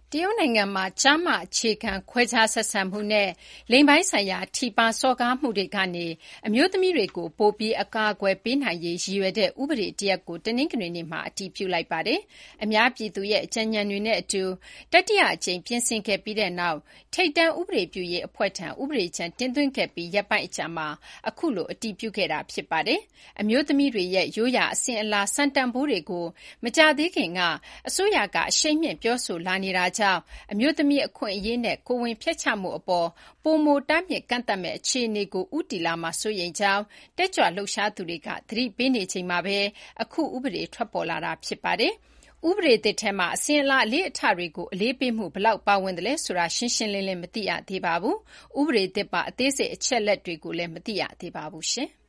တရုတ်နိုင်ငံမှာကျားမအခြေခံခွဲခြားဆက်ဆံမှုနဲ့လိင်ပိုင်းဆိုင်ရာထိပါးစော်ကားမှုတွေကနေအမျိုးသမီးတွေကိုပိုပြီးအကာအကွယ်ပေးနိုင်ရေးရည်ရွယ်တဲ့ဥပဒေတရပ်ကိုတနင်္ဂနွေနေ့မှာအတည်ပြုလိုက်ပါတယ်။အများပြည်သူရဲ့အကြံဉာဏ်တွေနဲ့အတူတတိယအကြိမ်ပြင်ဆင်ခဲ့ပြီးတဲ့နောက်ထိပ်တန်းဥပဒေပြုရေးအဖွဲ့ထံဥပဒေကြမ်းတင်သွင်းခဲ့ပြီးရက်ပိုင်းအကြာမှာအခုလိုအတည်ပြုခဲ့တာဖြစ်ပါတယ်။အမျိုးသမီးတွေရဲ့ရိုးရာအစဉ်အလာစံတန်ဖိုးတွေကိုမကြာသေးခင်ကအစိုးရကအရှိန်မြင့်ပြောဆိုလာနေတာကြောင့်အမျိုးသမီးအခွင့်အရေးနဲ့ကိုယ်ဝန်ဖျက်ချမှုအပေါ်ပိုမိုတားမြစ်ကန့်သတ်မယ့်အခြေအနေကိုဦးတည်လာမှာစိုးရိမ်ကြောင်းတက်ကြွလှုပ်ရှားသူတွေကသတိပေးနေချိန်မှာပဲအခုဥပဒေထွက်ပေါ်လာတာဖြစ်ပါတယ်။ဥပဒေသစ်ထဲမှာအစဉ်အလာအလေးအထတွေကိုအလေးပေးမှုဘယ်လောက်ပါဝင်သလဲဆိုတာရှင်းရှင်းလင်းလင်းမသိရသေးပါဘူး။ဥပဒေသစ်ပါအသေးစိတ်အချက်လက်တွေကိုလည်းမသိရသေးပါဘူးရှင်။